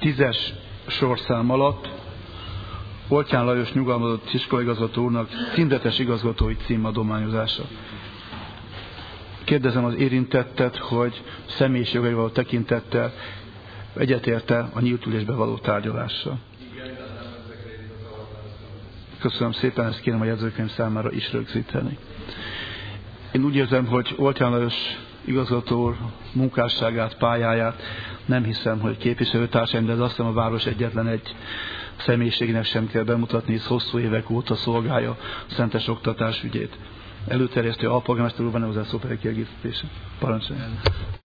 10-es sorszám alatt Oltyán Lajos nyugalmazott iskolaigazgató úrnak címzetes igazgatói cím adományozása. Kérdezem az érintettet, hogy személyis jogaival tekintettel egyetérte a nyílt ülésbe való tárgyalással. Köszönöm szépen, ezt kérem a jegyzőkönyv számára is rögzíteni. Én úgy érzem, hogy Oltyán Lajos igazgató úr munkásságát, pályáját nem hiszem, hogy képviselőtársaim, de azt hiszem a város egyetlen egy személyiségének sem kell bemutatni, hisz hosszú évek óta szolgálja a szentes oktatás ügyét. Előterjesztő alpolgármester úr, van-e hozzászó kiegészítése? Parancsoljon!